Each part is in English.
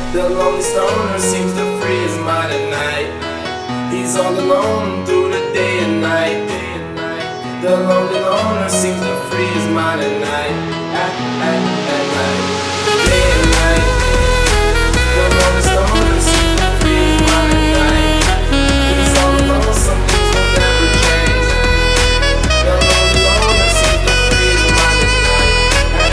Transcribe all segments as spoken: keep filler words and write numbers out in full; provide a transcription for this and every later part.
The lonely stoner seems to free his mind at night. He's all alone through the day and night. The lonely loner seems to free his mind at night. At, at, at night. Day and night. The lonely stoner seems to free his mind at night. He's all alone, some things will never change. The lonely loner seems to free his mind at night. At,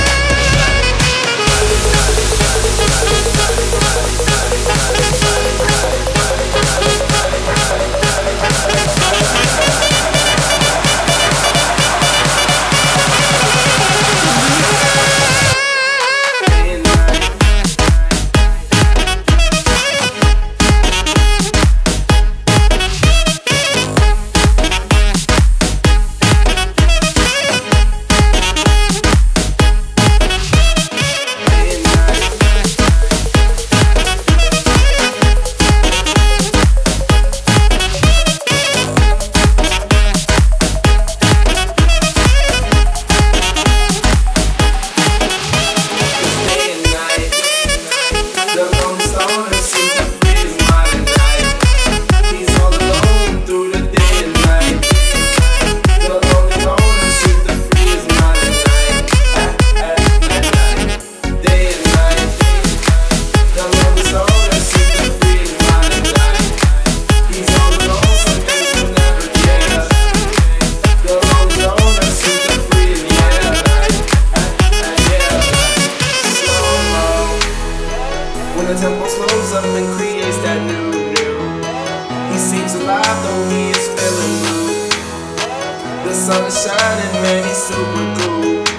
the tempo slows up and creates that new, new. He seems alive though he is feeling blue. The sun is shining, man, he's super cool.